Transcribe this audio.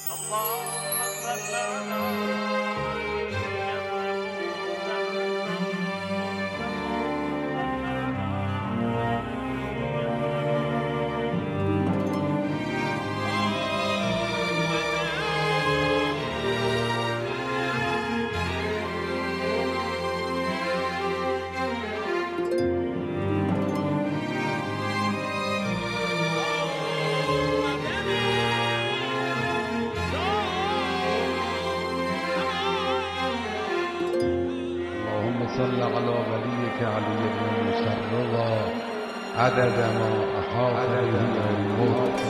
اللهم صل على صل على وليك علي بن موسى الرضا عدد ما أحاط به الموت.